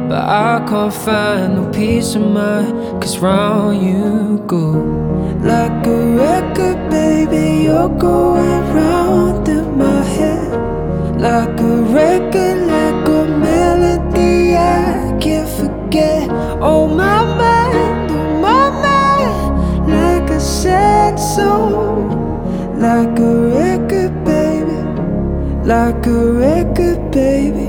but I can't find no peace of mind, 'cause round you go. Like a record, baby, you're going round in my head. Like a record, like a melody I can't forget. Oh my mind, like a sad song. Like a record, baby, like a record, baby.